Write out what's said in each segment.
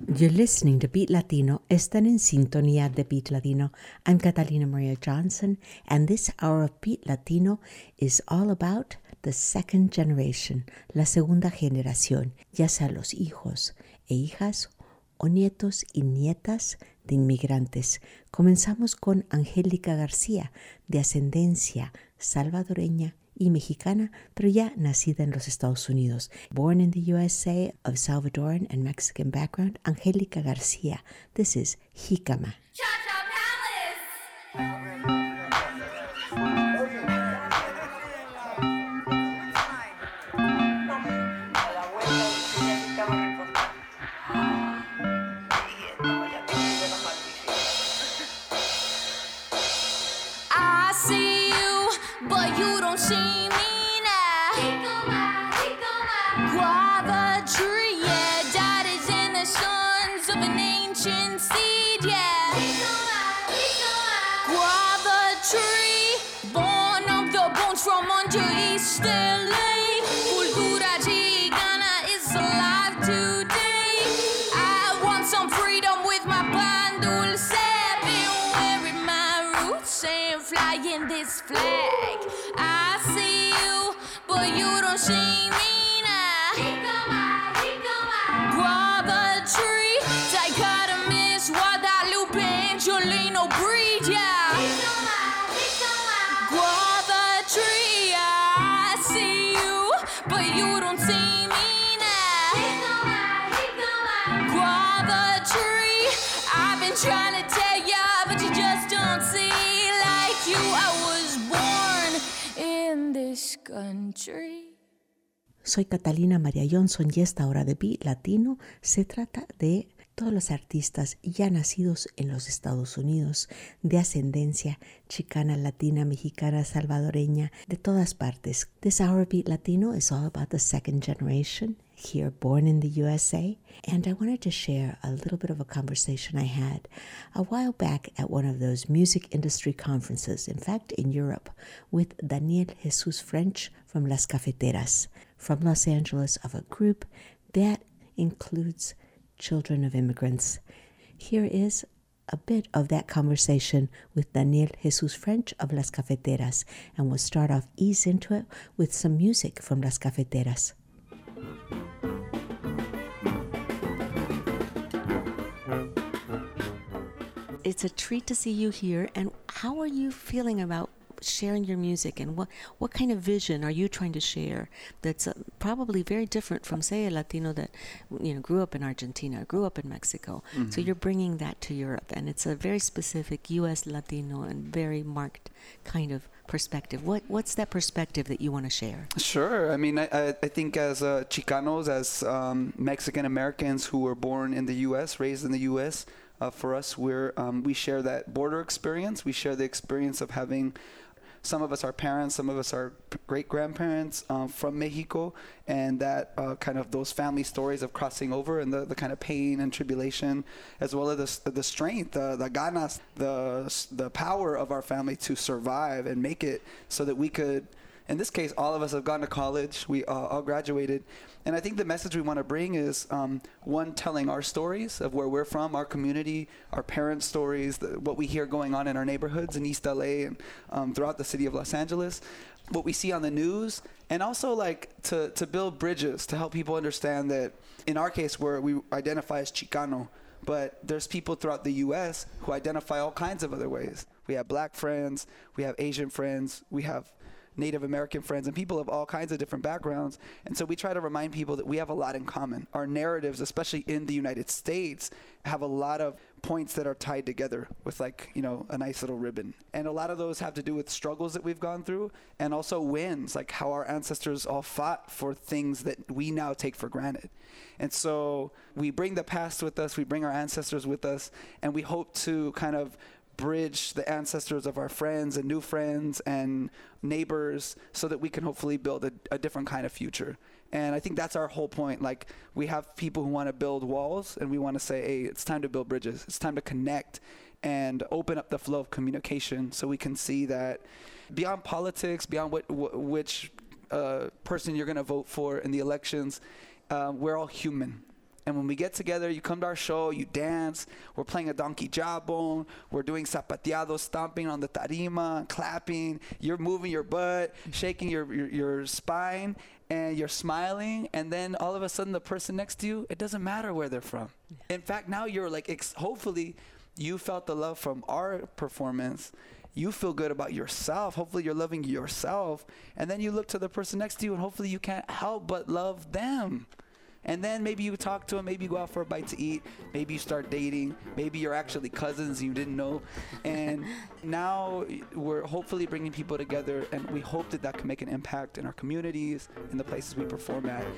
You're listening to Beat Latino. Están en sintonía de Beat Latino. I'm Catalina Maria Johnson, and this hour of Beat Latino is all about the second generation, la segunda generación, ya sea los hijos e hijas o nietos y nietas de inmigrantes. Comenzamos con Angélica García, de ascendencia salvadoreña y mexicana, pero ya nacida en los Estados Unidos. Born in the USA of Salvadoran and Mexican background, Angélica García. This is Jicama. Cha-Cha Palace! I see you, but you don't see me now. Guava tree, yeah, daddies and the sons of an ancient seed, yeah. Guava tree, born of the bones from under East LA. Cultura chicana is alive today. I want some freedom with my pan dulce. Been wearing my roots and flying this flag. I see you, but you don't see me now. Guava tree, dichotomous, Guadalupe, Angelino breed, yeah. Guava tree, I see you, but you don't see me now. Guava tree, I've been trying to tell ya, but you just don't see like you. I was born in this country. Soy Catalina Maria Johnson y esta hora de Beat Latino se trata de todos los artistas ya nacidos en los Estados Unidos, de ascendencia chicana, latina, mexicana, salvadoreña, de todas partes. This hour of Beat Latino is all about the second generation here, born in the USA. And I wanted to share a little bit of a conversation I had a while back at one of those music industry conferences, in fact, in Europe, with Daniel Jesus French from Las Cafeteras, from Los Angeles, of a group that includes children of immigrants. Here is a bit of that conversation with Daniel Jesus French of Las Cafeteras, and we'll start off, ease into it with some music from Las Cafeteras. It's a treat to see you here, and how are you feeling about sharing your music, and what kind of vision are you trying to share that's probably very different from, say, a Latino that grew up in Argentina, grew up in Mexico. Mm-hmm. So you're bringing that to Europe, and it's a very specific U.S. Latino and very marked kind of perspective. What's that perspective that you want to share? Sure. I mean, I think as Chicanos, as Mexican Americans who were born in the U.S., raised in the U.S., for us, we share that border experience. We share the experience of having, some of us are parents, some of us are great-grandparents from Mexico, and that kind of those family stories of crossing over and the kind of pain and tribulation, as well as the strength, the ganas, the power of our family to survive and make it so that we could, in this case, all of us have gone to college, we all graduated. And I think the message we want to bring is, one, telling our stories of where we're from, our community, our parents' stories, what we hear going on in our neighborhoods in East LA and throughout the city of Los Angeles, what we see on the news, and also like to build bridges to help people understand that in our case where we identify as Chicano, but there's people throughout the U.S. who identify all kinds of other ways. We have Black friends, we have Asian friends, we have Native American friends, and people of all kinds of different backgrounds. And so we try to remind people that we have a lot in common. Our narratives, especially in the United States, have a lot of points that are tied together with a nice little ribbon. And a lot of those have to do with struggles that we've gone through, and also wins, like how our ancestors all fought for things that we now take for granted. And so we bring the past with us, we bring our ancestors with us, and we hope to kind of bridge the ancestors of our friends and new friends and neighbors so that we can hopefully build a different kind of future. And I think that's our whole point. Like, we have people who want to build walls, and we want to say, hey, it's time to build bridges. It's time to connect and open up the flow of communication so we can see that beyond politics, beyond which person you're going to vote for in the elections, we're all human. And when we get together, you come to our show, you dance. We're playing a donkey jawbone. We're doing zapateado, stomping on the tarima, clapping. You're moving your butt, shaking your spine, and you're smiling. And then all of a sudden, the person next to you, it doesn't matter where they're from. In fact, now you're like, hopefully, you felt the love from our performance. You feel good about yourself. Hopefully you're loving yourself. And then you look to the person next to you and hopefully you can't help but love them. And then maybe you talk to them, maybe you go out for a bite to eat, maybe you start dating, maybe you're actually cousins you didn't know. And now we're hopefully bringing people together, and we hope that that can make an impact in our communities, in the places we perform at.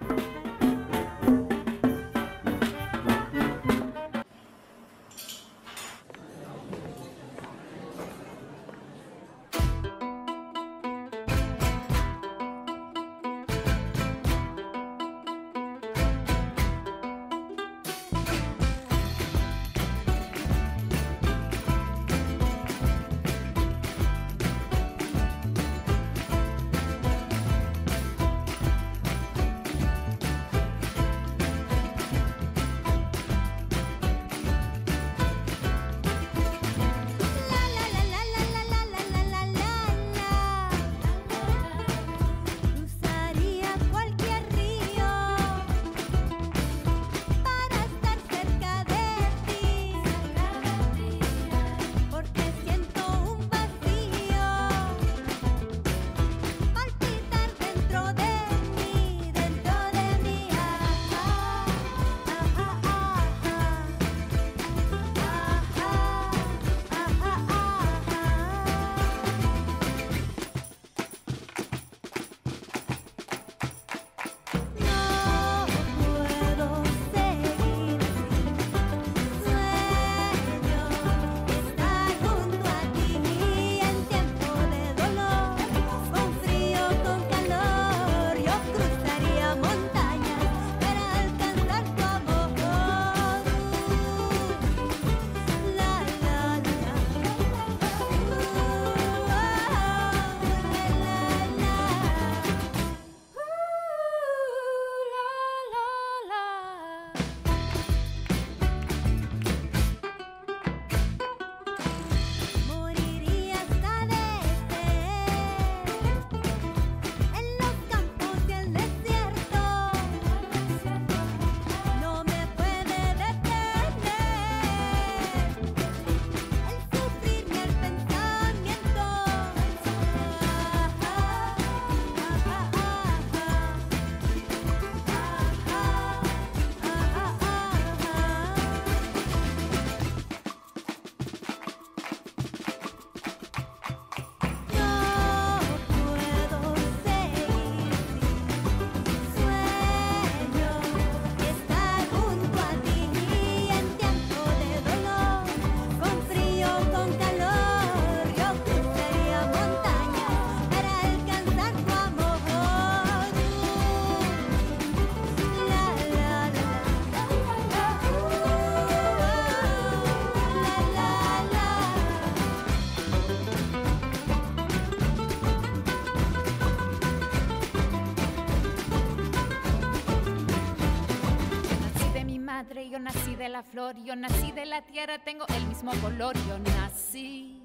Yo nací de la flor, yo nací de la tierra, tengo el mismo color. Yo nací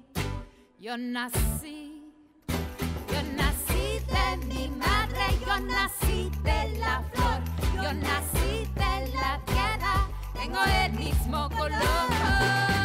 de mi madre, yo nací de la flor, yo nací de la tierra, tengo el mismo color.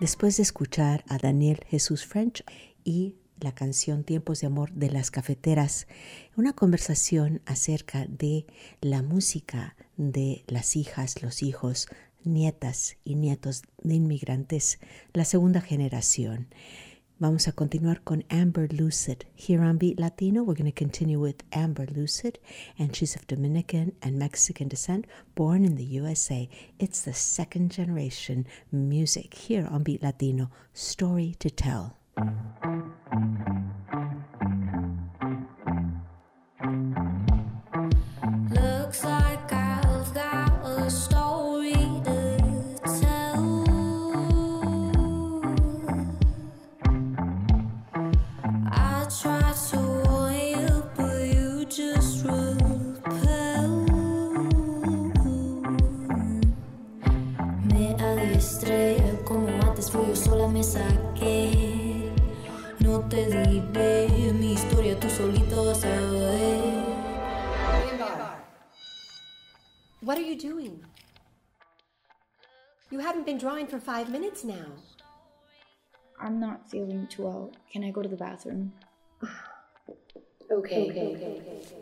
Después de escuchar a Daniel Jesús French y la canción Tiempos de Amor de las Cafeteras, una conversación acerca de la música de las hijas, los hijos, nietas y nietos de inmigrantes, la segunda generación. Vamos a continuar con Amber Lucid. Here on Beat Latino, we're going to continue with Amber Lucid, and she's of Dominican and Mexican descent, born in the USA. It's the second generation music here on Beat Latino, Story to Tell. Looks like I've got a story to tell. I tried to warn you, but you just repel. Me adiestré como antes fui yo sola me saqué. No te diré mi historia, tú solito vas a ver. What are you doing? You haven't been drawing for 5 minutes now. I'm not feeling too well. Can I go to the bathroom? Okay.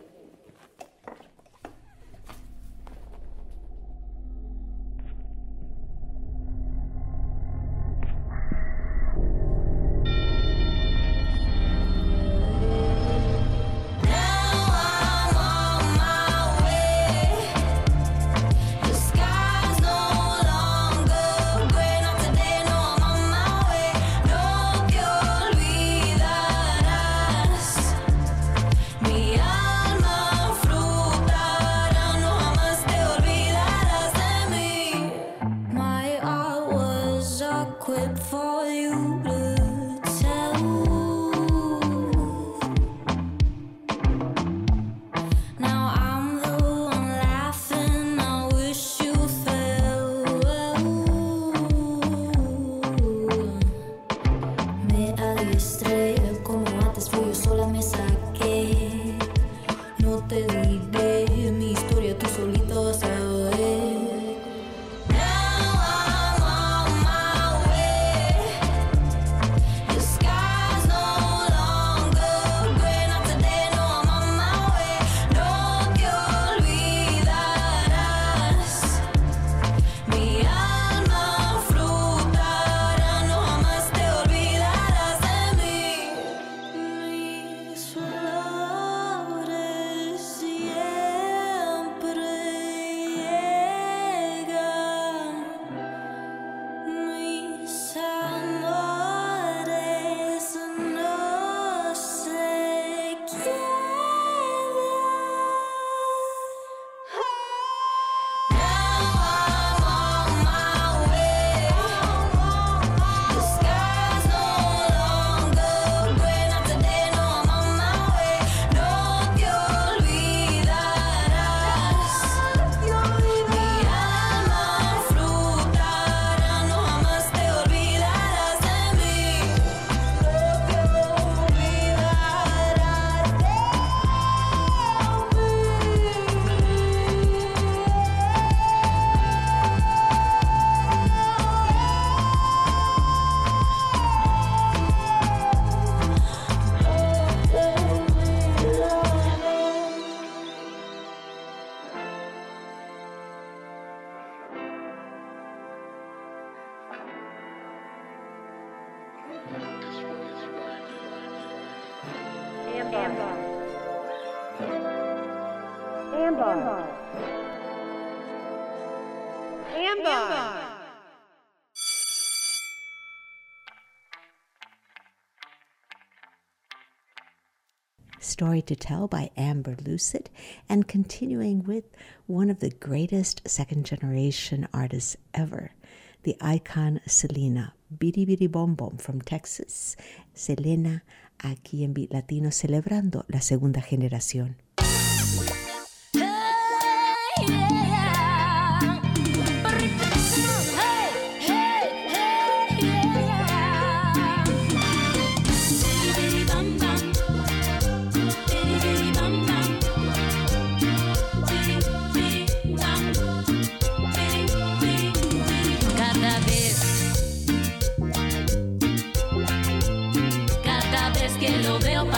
Story to Tell by Amber Lucid, and continuing with one of the greatest second-generation artists ever, the icon Selena, Bidi Bidi Bom Bom from Texas. Selena, aquí en Beat Latino, celebrando la segunda generación.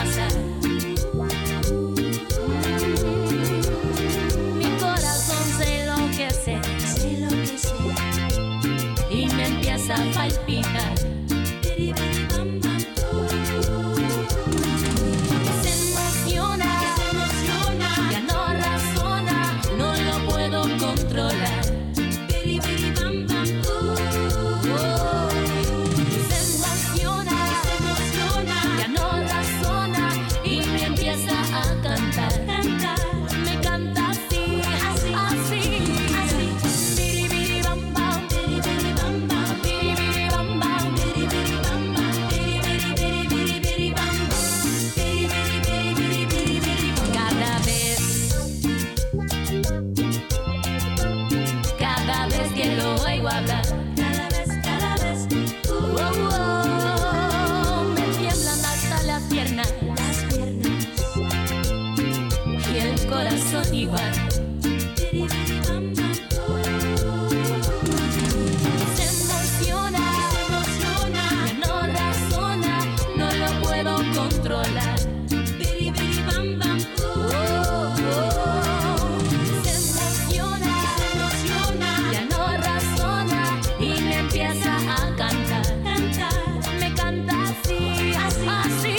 pasa. Mi corazón se enloquece y me empieza a palpitar. Igual. Se emociona, ya no razona, no lo puedo controlar. Se emociona, ya no razona y me empieza a cantar. Me canta así, así.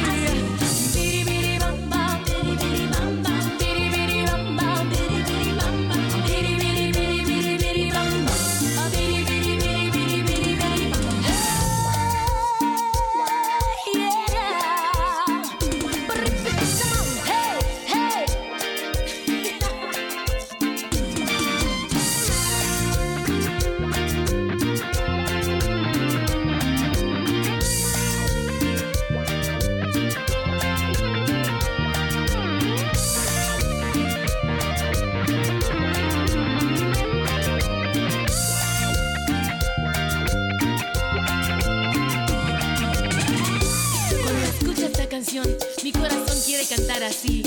Mi corazón quiere cantar así.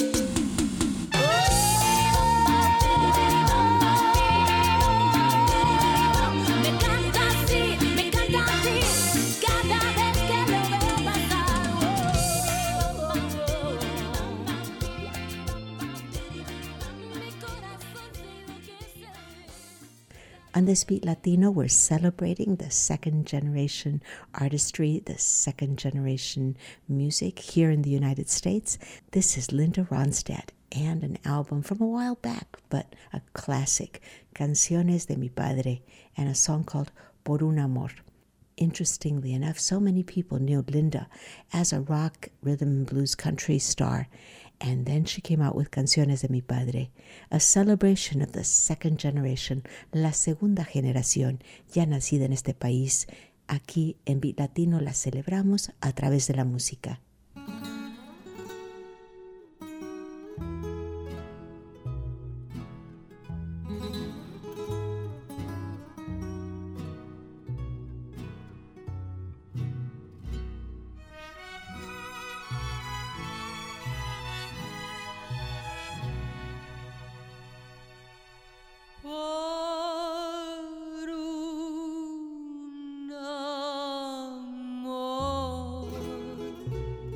Me canta así, cada vez que lo veo pasar. Mi corazón se enloquece. On this Beat Latino, we're celebrating the second generation artistry, the second generation music here in the United States. This is Linda Ronstadt and an album from a while back, but a classic, Canciones de mi Padre, and a song called Por un Amor. Interestingly enough, so many people knew Linda as a rock, rhythm and blues country star, and then she came out with Canciones de mi Padre, a celebration of the second generation, la segunda generación, ya nacida en este país. Aquí en Beat Latino la celebramos a través de la música. Por un amor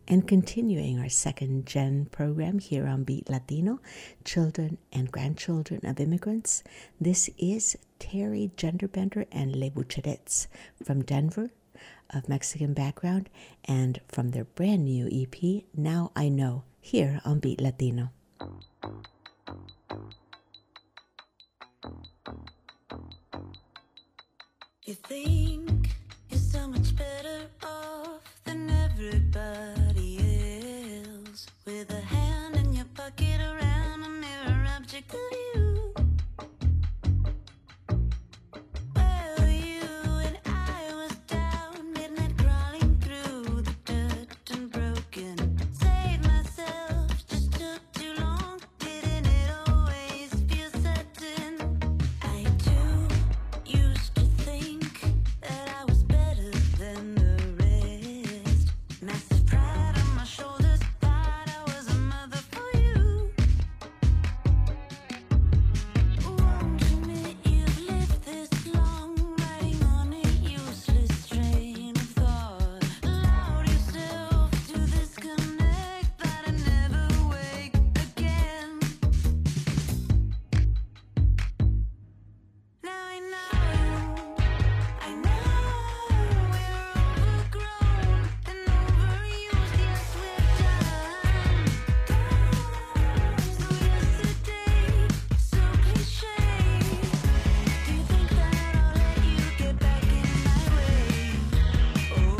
And continuing our second gen program here on Beat Latino, Children and Grandchildren of Immigrants, this is Terry Genderbender and Le Bucherets from Denver, of Mexican background, and from their brand new EP, Now I Know, here on Beat Latino. You think you're so much better off than everybody else, with a hand in your pocket around a mirror object of you. Well, you and I was down, midnight crawling through the dirt and broken. Saved myself, just took too long. Didn't it always feel certain? I too used to think that I was better than the rest. Massive pride on my shoulders, thought I was a mother for you. Won't admit you've lived this long, riding on a useless train of thought. Allowed yourself to disconnect, that I never wake again. Now I know we're overgrown and overused. Yes, we're done. So yesterday, so cliche. Do you think that I'll let you get back in my way? Oh,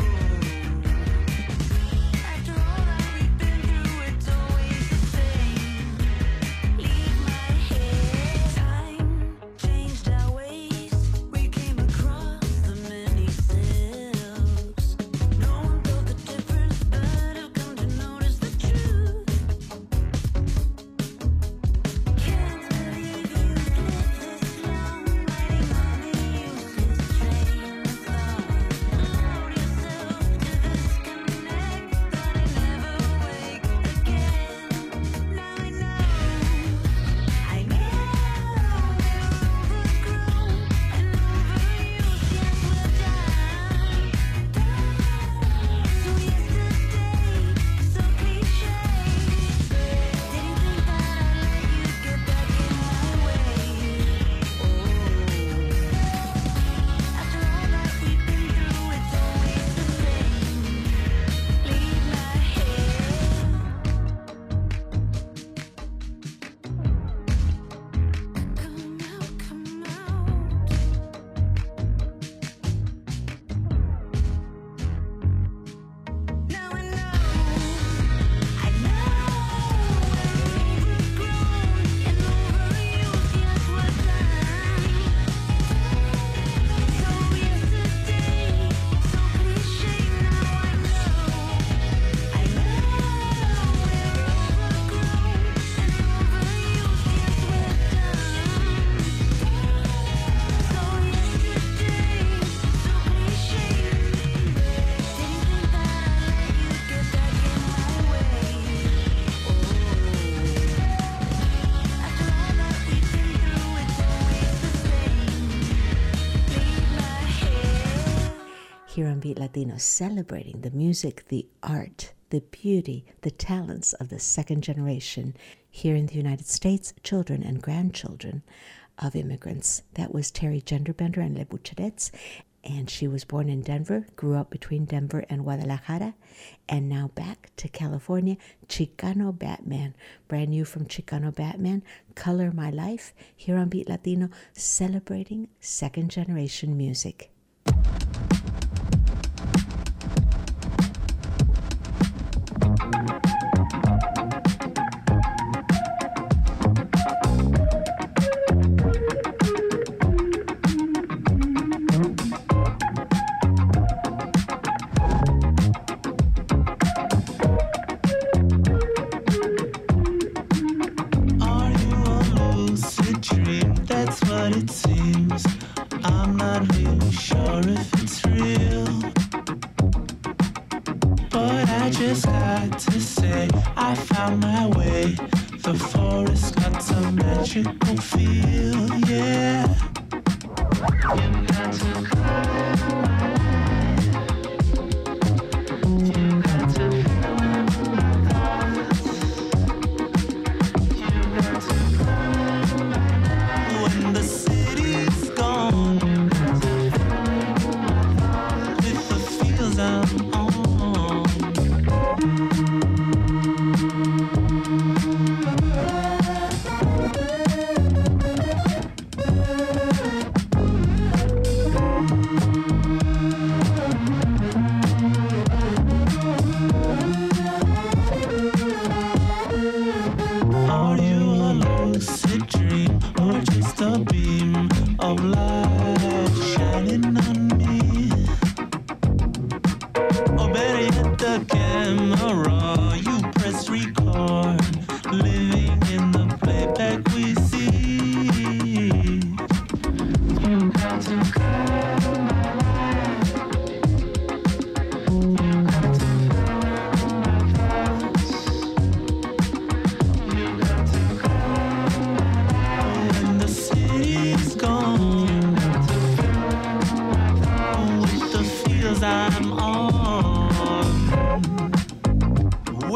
after all that we've been through, it's always the same. Leave my head. Time changed our ways. We came across the many selves. No one felt the difference, but have come to notice the truth. Can't believe you've lived this long, riding on a useless train of thought. Allowed yourself to disconnect, that I never wake again. Now I know we're overgrown and overused. Yes, we're done. So yesterday, so cliche. Didn't think that I'd let you get back in my way. Oh, after all that we've been through, it's always the same. Leave my head. Come out, come out. Now I know we're overgrown and overused. Yes, we're done. So yesterday, so cliche. Now I know we're overgrown and overused. Yes, we're done. So yesterday, so cliche. Didn't think that I'd let you get back in my way. Oh, after all that we've been through, it's always the same. Leave my head. Here on Beat Latino, celebrating the music, the art, the beauty, the talents of the second generation here in the United States, children and grandchildren of immigrants. That was Terry Genderbender and Le Bucherets, and she was born in Denver, grew up between Denver and Guadalajara, and now back to California. Chicano Batman, brand new from Chicano Batman, Color My Life, here on Beat Latino, celebrating second generation music. Are you a lucid dream? That's what it seems. I'm not really sure if it's real, but I just got to say I found my way. The forest got some magical feel, yeah. You got to color my life. You got to fill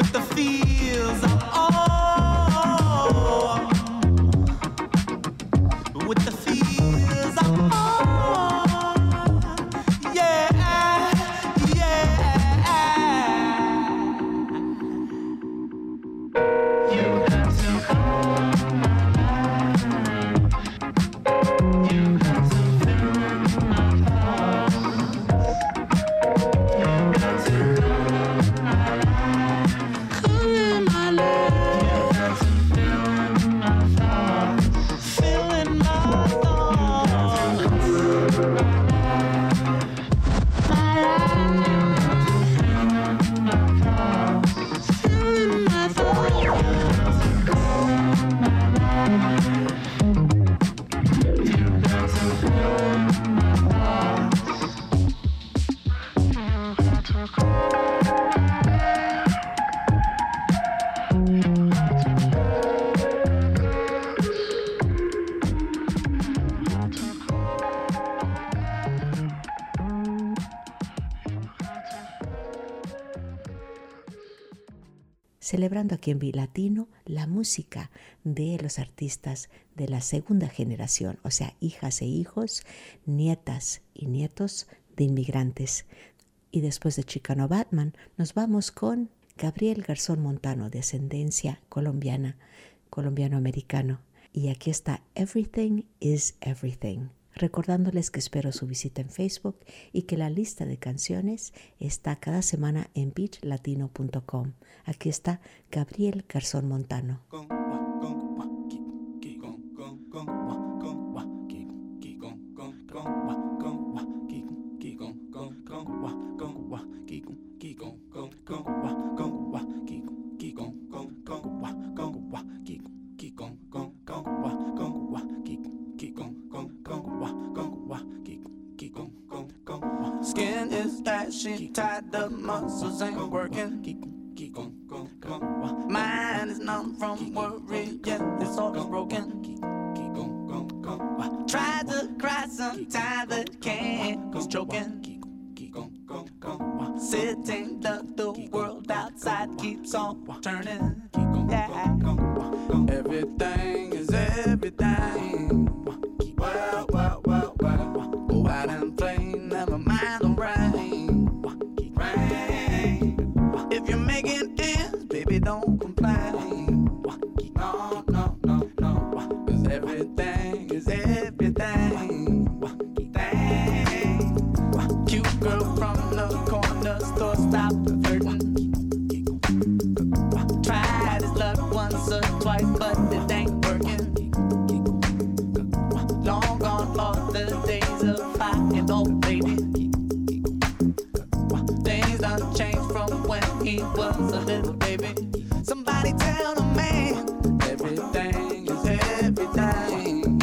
with the feels of all, with the feels of all, yeah, yeah. You got to come, you got to fill my thoughts, you got to come in my love, you got to fill my thoughts, filling my thoughts, my life, filling my thoughts. Celebrando aquí en Bilatino la música de los artistas de la segunda generación, o sea, hijas e hijos, nietas y nietos de inmigrantes. Y después de Chicano Batman nos vamos con Gabriel Garzón Montano, de ascendencia colombiana, colombiano-americano. Y aquí está Everything is Everything. Recordándoles que espero su visita en Facebook y que la lista de canciones está cada semana en beachlatino.com. Aquí está Gabriel Garzón Montano. Skin is ashy, tied up muscles ain't working. Mind is numb from worry, yeah, it's all broken. Try to cry sometimes but can't, cause choking. Sitting the world outside keeps on turning. Yeah. Everything is everything. Well, well, well, well. Go out and play, never mind the rain. If you're making ends, baby, don't complain. No, no, no, no. 'Cause everything is everything. Cute girl from the corner store, stop flirting. Tried his luck once or twice, but it ain't working. Long gone are the days of 5-year-old baby. Things done changed from when he was a little baby. Somebody tell the man everything is everything.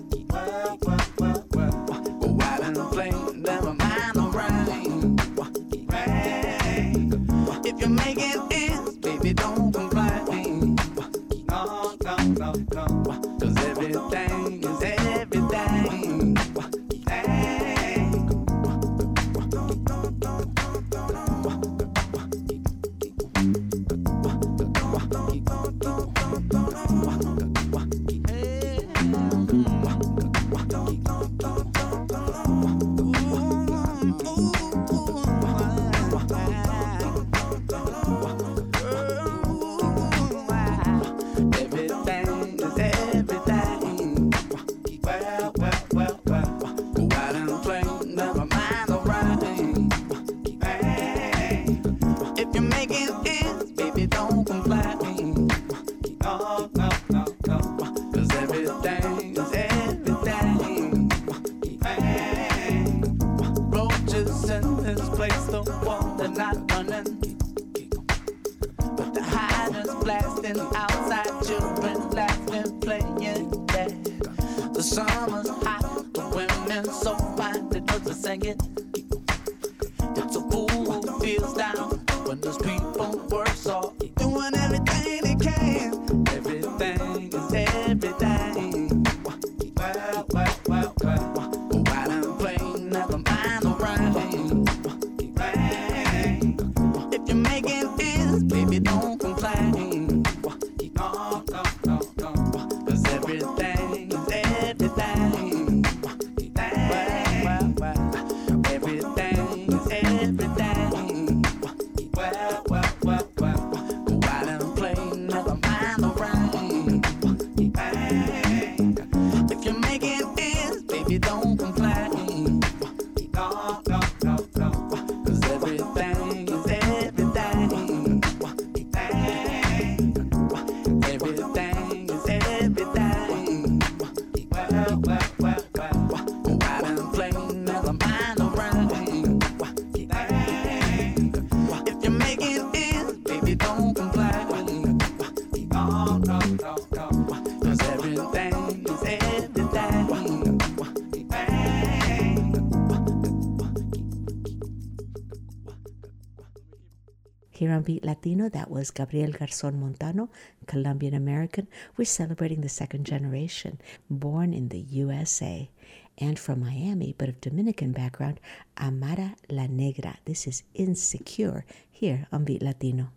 Go out and play, never mind the rain. If you're making ends, baby, don't complain. No, no, no, no. 'Cause everything is everything. Everything is everything. Well, well, well, well. Go out and play, never mind the rain. If you're making ends, baby, don't complain. No, no, no, no. 'Cause everything is everything. Roaches in this place, the water not running. But the hydrants blasting outside, children laughing, playing, yeah. The summer's hot, the women so fine, the birds are singing. It's a fool who feels down when those people worse off, doing everything they can. Everything is everything. Well, well, well, well. Go out and play, never mind the rain. If you're making ends, baby, don't Cause everything is everything. Here on Beat Latino, that was Gabriel Garzón Montano, Colombian American. We're celebrating the second generation, born in the USA. And from Miami, but of Dominican background, Amara La Negra. This is Insecure, here on Beat Latino.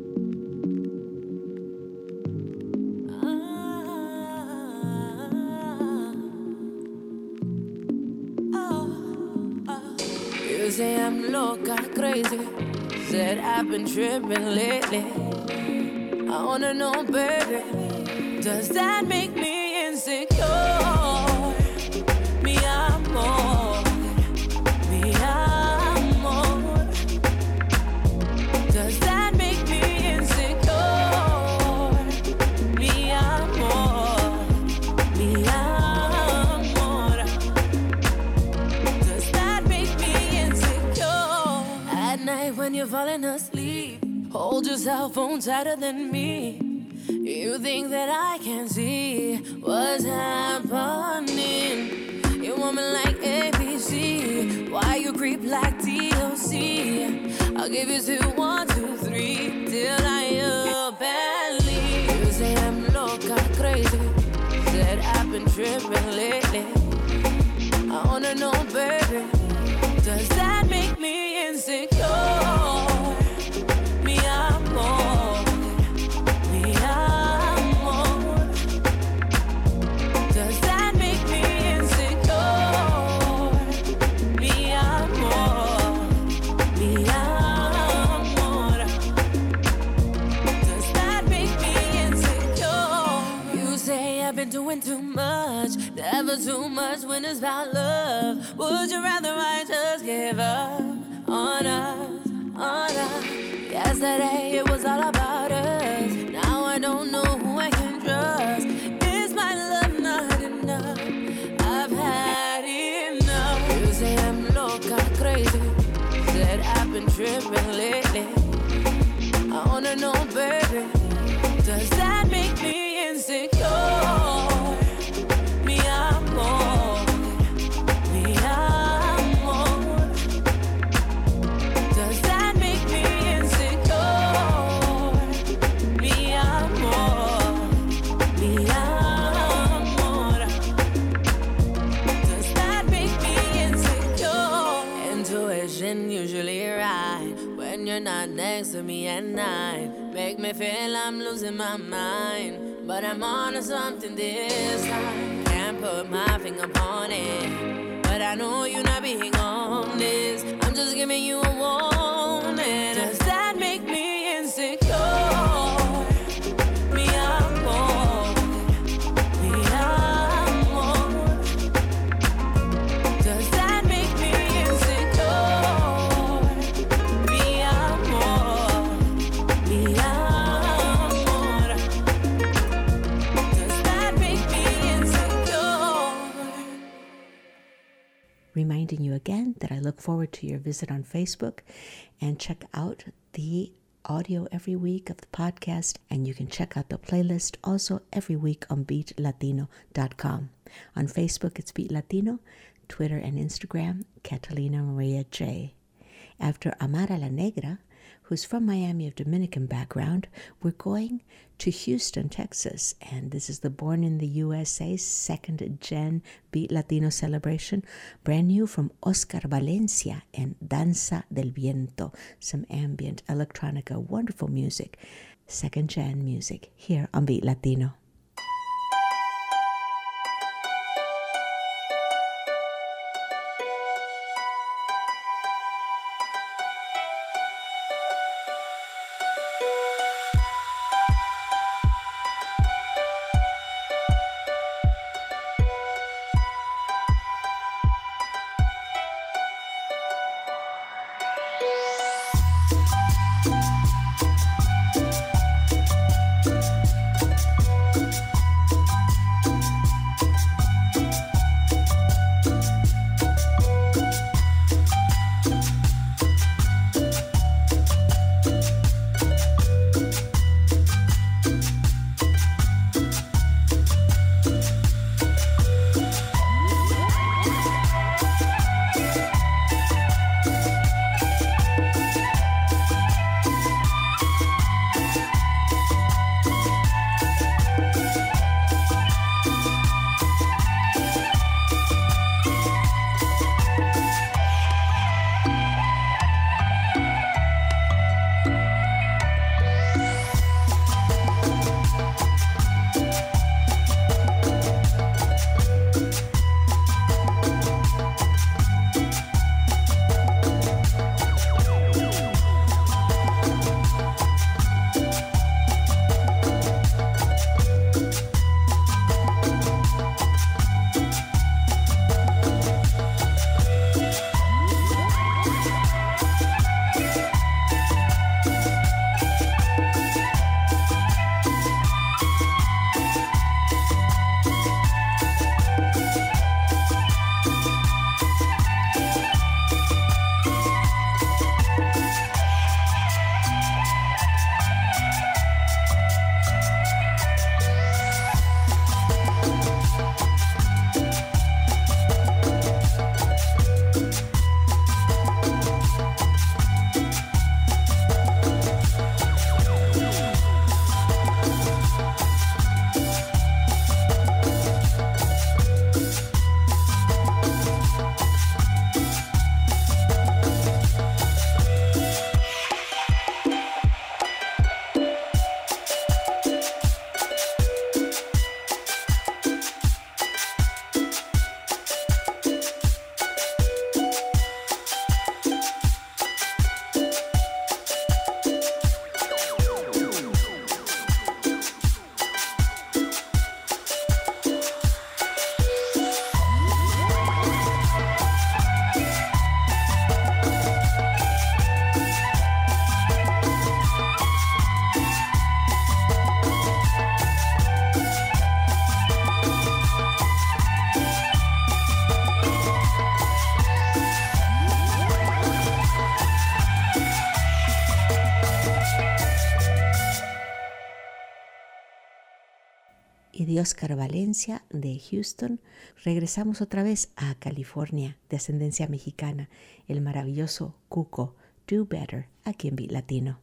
You say I'm loca, crazy. Said I've been tripping lately. I wanna know, baby, does that make me insecure? Mi amor, mi amor. Does that make me insecure? Mi amor, mi amor. Does that make me insecure? At night when you're falling asleep, hold your cell phone tighter than me. You think that I can see what's happening. You want me like ABC. Why you creep like TLC? I'll give you 2, 1, 2, 3 till I up and leave. You say I'm loca, crazy. Said I've been tripping lately. I wanna know, baby, does that make me insecure? Mi amor, mi amor. Does that make me insecure? Mi amor, mi amor. Does that make me insecure? You say I've been doing too much, never too much when it's about love. Would you rather I just give up on us, on us? Yesterday it was all about us. Now I don't know who I can trust. Is my love not enough? I've had enough. You say I'm loca, crazy. Said I've been tripping lately. I wanna know, baby, does that make me insecure? Mi amor, mi amor. Does that make me insecure? Mi amor, mi amor. Does that make me insecure? Intuition usually right when you're not next to me at night. Make me feel I'm losing my mind, but I'm on to something this time. Can't put my finger upon it, but I know you're not being honest. I'm just giving you a warning. Does that make me insecure? Mi amor, mi amor. Does that make me insecure? Mi amor, mi amor. Does that make me insecure? Reminding you again that I look forward to your visit on Facebook and check out the audio every week of the podcast, and you can check out the playlist also every week on beatlatino.com. On Facebook, it's Beat Latino, Twitter and Instagram, Catalina Maria J. After Amara La Negra, who's from Miami of Dominican background, we're going to Houston, Texas, and this is the Born in the USA second gen Beat Latino celebration, brand new from Oscar Valencia and Danza del Viento, some ambient electronica, wonderful music, second gen music here on Beat Latino. y de Oscar Valencia de Houston, regresamos otra vez a California, de ascendencia mexicana, el maravilloso Cuco, Do Better, aquí en Beat Latino.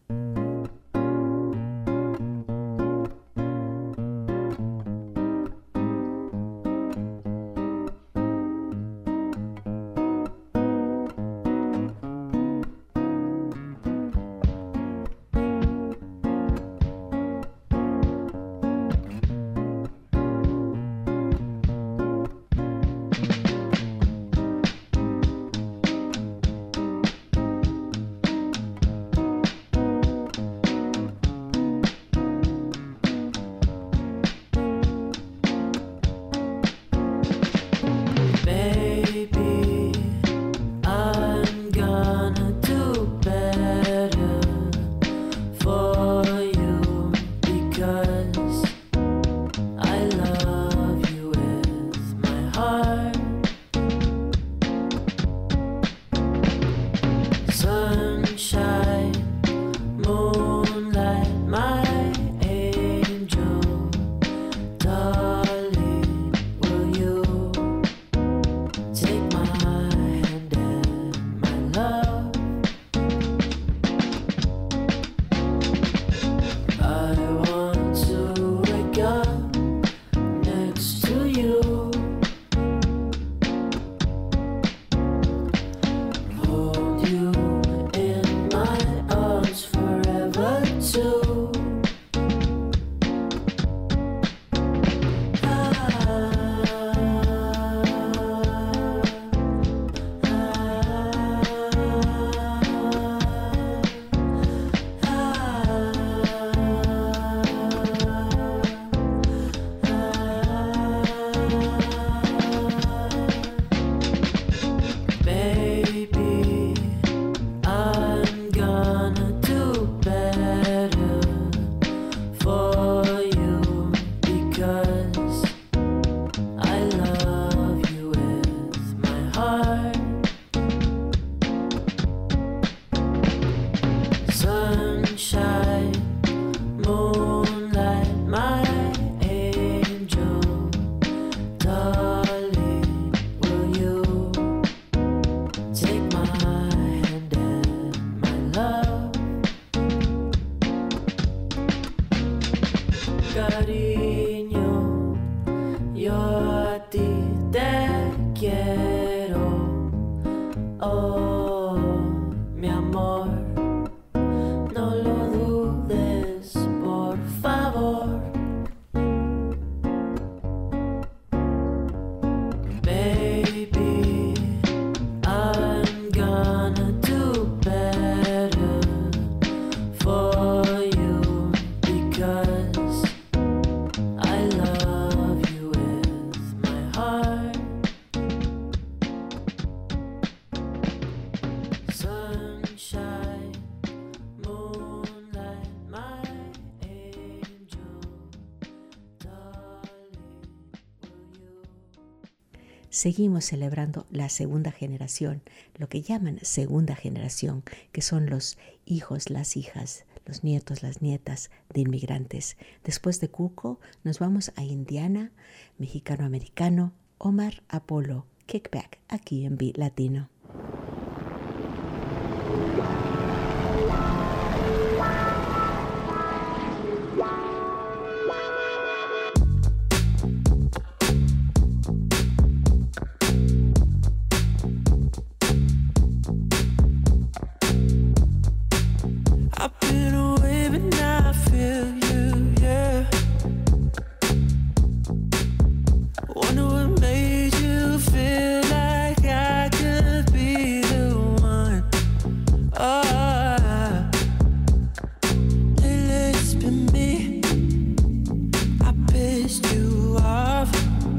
Seguimos celebrando la segunda generación, lo que llaman segunda generación, que son los hijos, las hijas, los nietos, las nietas de inmigrantes. Después de Cuco, nos vamos a Indiana, mexicano-americano, Omar Apollo, Kickback, aquí en Beat Latino. I've been away, but now I feel you, yeah. Wonder what made you feel like I could be the one. Oh, lately it's been me. I pissed you off.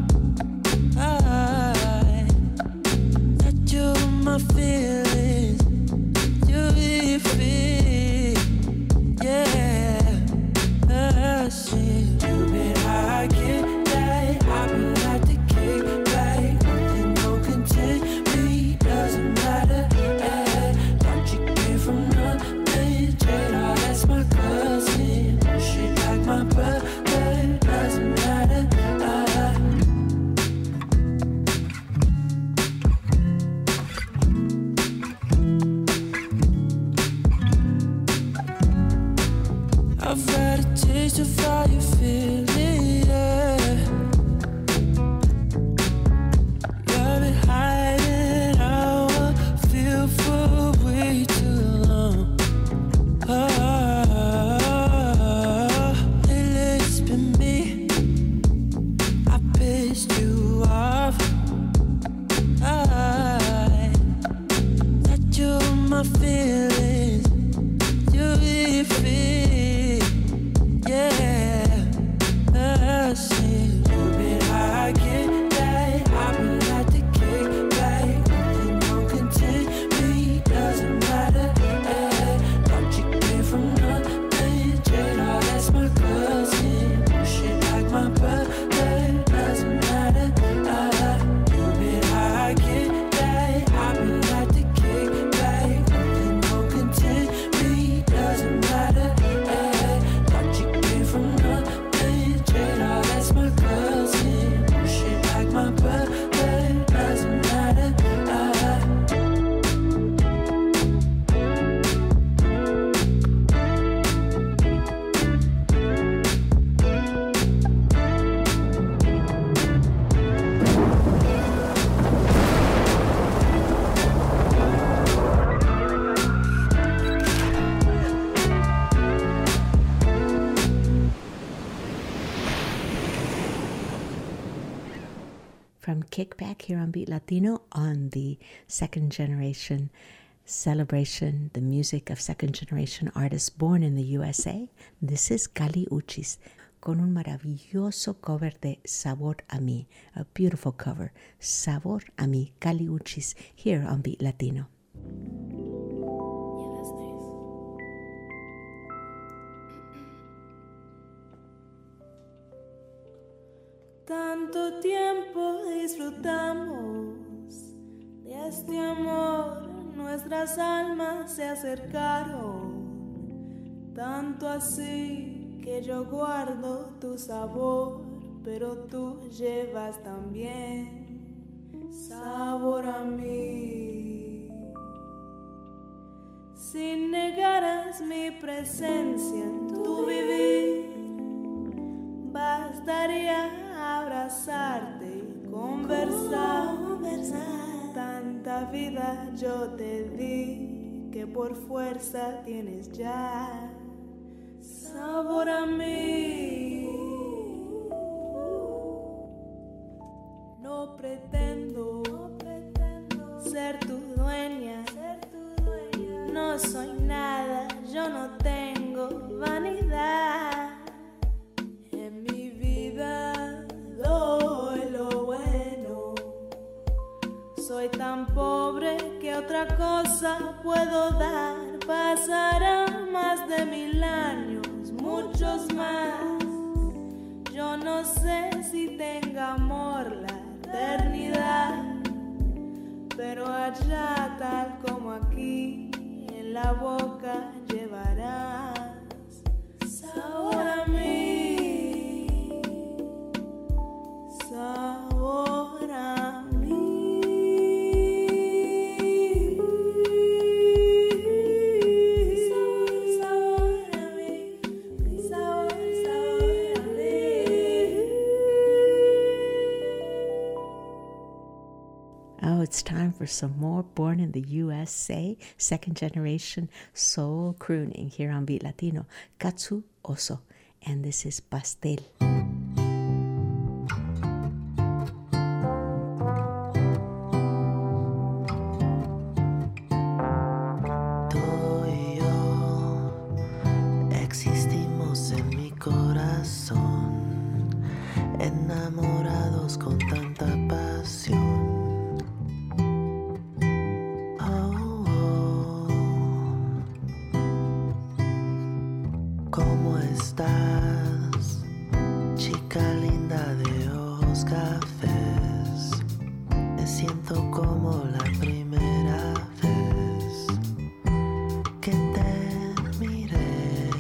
I let you in my feelings. You be free. Yeah, I see you been high, get that. I've been like the kickback. Nothing don't content me, doesn't matter. Thought you came from nothing. Jada, that's my cousin. Shit like my brother, doesn't matter. got a taste of how you feel it, yeah. You've been hiding how I feel for way too long. Lately it's been me. I pissed you off. That you're my feelings. You feel, yeah. I see you've been high, get that. I've been at the kickback. Nothing don't content me, doesn't matter. Thought you came from nothing. Jada, that's my cousin. Push it like my brother, doesn't matter. You've been high, get that. I've been at the kickback. Nothing don't content me, doesn't matter. Thought you came from nothing. Jada, that's my cousin. Push it like my brother, doesn't matter. From Kickback here on Beat Latino on the second generation celebration, the music of second generation artists born in the USA. This is Kali Uchis con un maravilloso cover de Sabor a Mí, a beautiful cover. Sabor a Mí, Kali Uchis here on Beat Latino. Yeah, that's nice. Tanto tiempo disfrutamos de este amor, nuestras almas se acercaron, tanto así que yo guardo tu sabor, pero tú llevas también sabor a mí. Si negaras mi presencia en tu vivir, bastaría abrazarte y conversar. Tanta vida yo te di que por fuerza tienes ya sabor a mí. No pretendo ser tu dueña. No soy nada, yo no tengo vanidad. En mi vida doy lo bueno. Soy tan pobre que otra cosa puedo dar. Pasarán más de 1000 años, muchos más. Yo no sé si tenga amor la eternidad, pero allá tal como aquí, en la boca llevarás sabor a mí, sabor a mí, sabor a mí, sabor a mí. Oh, it's time for some more Born in the USA, second generation soul crooning here on Beat Latino. Katsu Oso, and this is Pastel. Tú y yo existimos en mi corazón, enamorados con tanta pasión. Oh, oh. ¿Cómo estás, chica linda de ojos cafés? Me siento como la primera vez que te miré.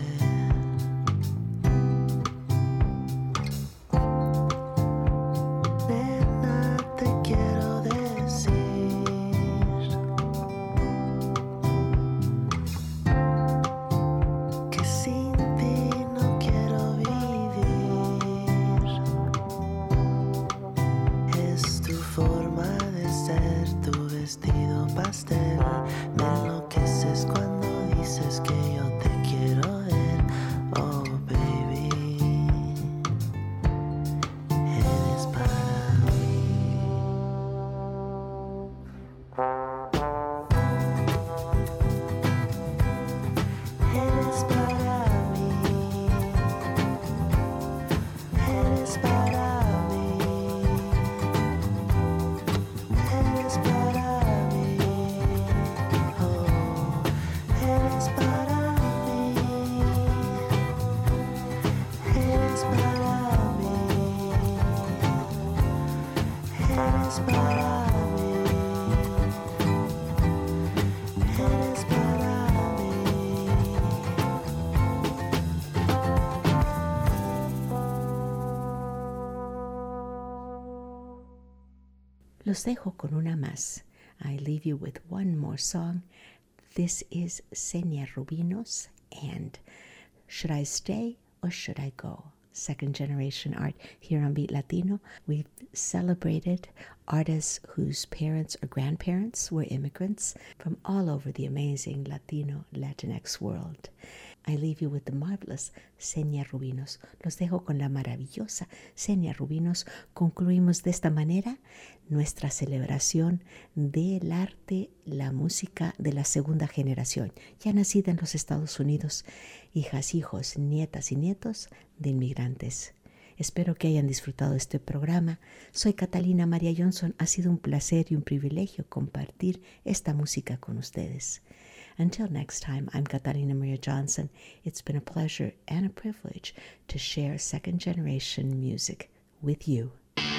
Los dejo con una más. I leave you with one more song. This is Senia Rubinos and Should I Stay or Should I Go? Second generation art here on Beat Latino. We've celebrated artists whose parents or grandparents were immigrants from all over the amazing Latino Latinx world. I leave you with the marvelous Senia Rubinos. Los dejo con la maravillosa Senia Rubinos. Concluimos de esta manera nuestra celebración del arte, la música de la segunda generación, ya nacida en los Estados Unidos, hijas, hijos, nietas y nietos de inmigrantes. Espero que hayan disfrutado este programa. Soy Catalina Maria Johnson. Ha sido un placer y un privilegio compartir esta música con ustedes. Until next time, I'm Catalina Maria Johnson. It's been a pleasure and a privilege to share second generation music with you.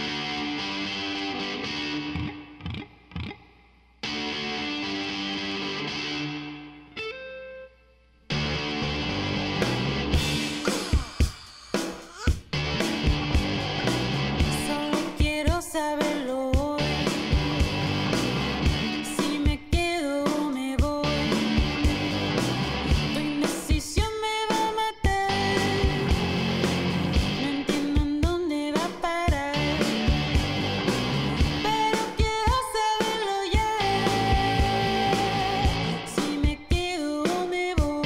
Solo quiero saberlo hoy. Si me quedo o me voy. Tu indecisión me va a matar. No entiendo en dónde va a parar. Pero quiero saberlo ya. Si me quedo o me voy.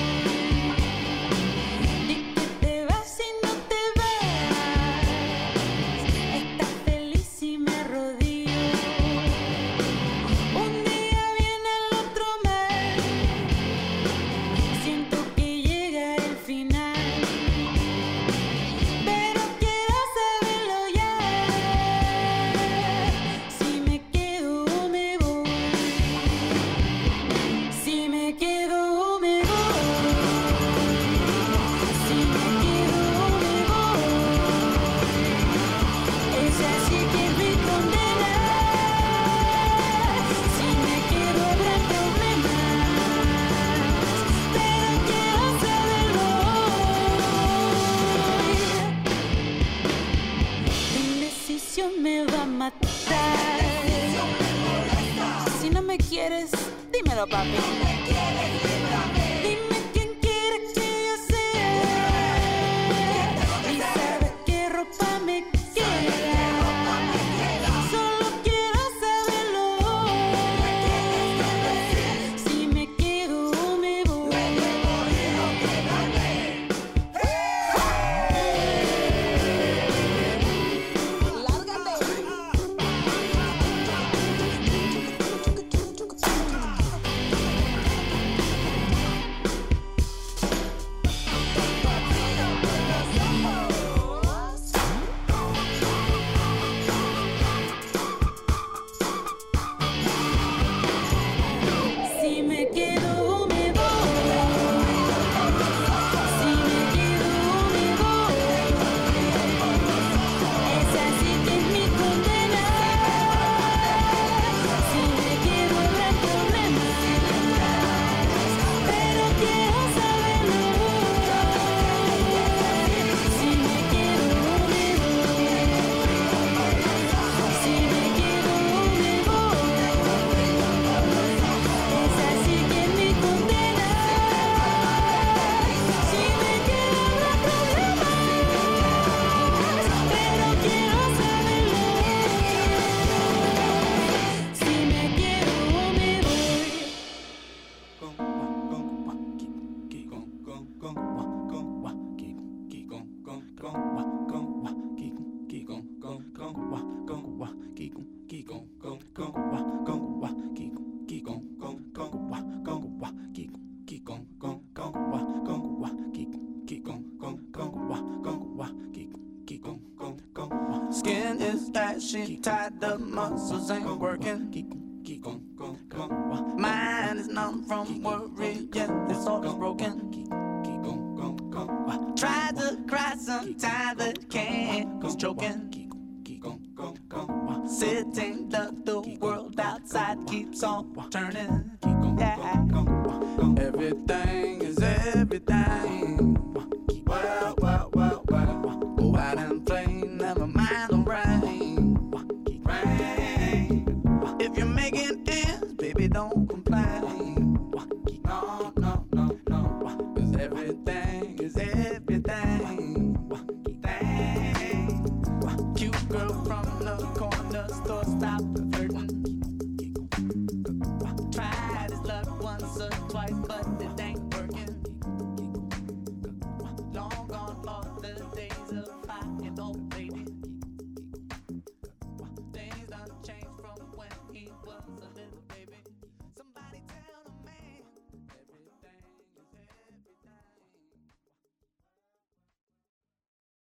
Di que te vas y no te vas. Estás feliz y me arrodillo. Un día viene el otro mal. Siento que llega el final. Pero quiero saberlo ya. Si me quedo o me voy. Si me quedo o me voy. Si me quedo o me voy. Es así que es mi condena. Si me quedo habrá problemas. Pero quiero saberlo hoy. La indecisión me va a matar. Si no me quieres, dímelo, papi. Dime quién quieres que yo sea. Y sabes qué ropa me queda. Solo quiero saberlo hoy. Si me quedo o me voy. Si me quedo o me voy. Si me quedo o me voy. Es así que es mi condena. Si me quedo habrá problemas. Pero quiero saberlo hoy. Si me quedo o me voy. Si me quedo o me voy. Es así que es mi condena. Si me quedo habrá problemas. Pero quiero saberlo hoy. Si me quedo o me voy. Skin is ashy, tied up muscles ain't working. Mind is numb from worry, yet this heart is broken. Try to cry sometime, but can't, 'cause choking. Sitting duck, the world outside keeps on turning. Yeah. Everything is everything. Well, well, well, well. Go out and play, never mind the rain. Rain. myself